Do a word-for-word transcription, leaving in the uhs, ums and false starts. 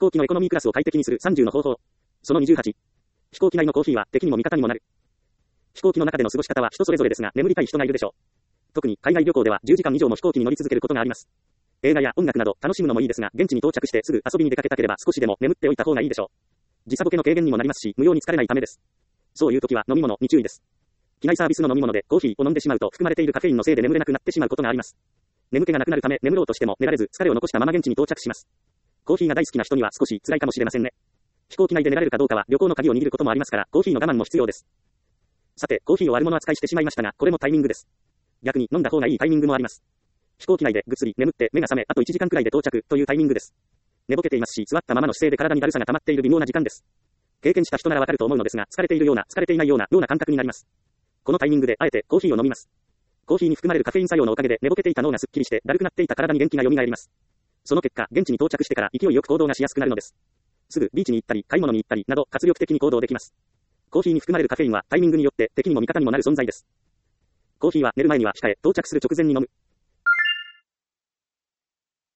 行機のエコノミークラスを快適にするさんじゅうの方法。そのにじゅうはち。飛行機内のコーヒーは敵にも味方にもなる。飛行機の中での過ごし方は人それぞれですが、眠りたい人がいるでしょう。特に海外旅行ではじゅうじかん以上も飛行機に乗り続けることがあります。映画や音楽など楽しむのもいいですが、現地に到着してすぐ遊びに出かけたければ少しでも眠っておいた方がいいでしょう。時差ボケの軽減にもなりますし、無用に疲れないためです。そういう時は飲み物に注意です。機内サービスの飲み物でコーヒーを飲んでしまうと含まれているカフェインのせいで眠れなくなってしまうことがあります。眠気がなくなるため眠ろうとしても寝られず疲れを残したまま現地に到着します。コーヒーが大好きな人には少し辛いかもしれませんね。飛行機内で寝られるかどうかは旅行の鍵を握ることもありますから、コーヒーの我慢も必要です。さて、コーヒーを悪者扱いしてしまいましたが、これもタイミングです。逆に飲んだ方がいいタイミングもあります。飛行機内でぐっすり眠って目が覚め、あといちじかんくらいで到着というタイミングです。寝ぼけていますし、座ったままの姿勢で体にだるさが溜まっている微妙な時間です。経験した人ならわかると思うのですが、疲れているような、疲れていないような、ような感覚になります。このタイミングであえてコーヒーを飲みます。コーヒーに含まれるカフェイン作用のおかげで寝ぼけていた脳がすっきりして、だるくなっていた体に元気が蘇ります。その結果、現地に到着してから勢いよく行動がしやすくなるのです。すぐビーチに行ったり、買い物に行ったりなど活力的に行動できます。コーヒーに含まれるカフェインはタイミングによって敵にも味方にもなる存在です。コーヒーは寝る前には控え、到着する直前に飲む。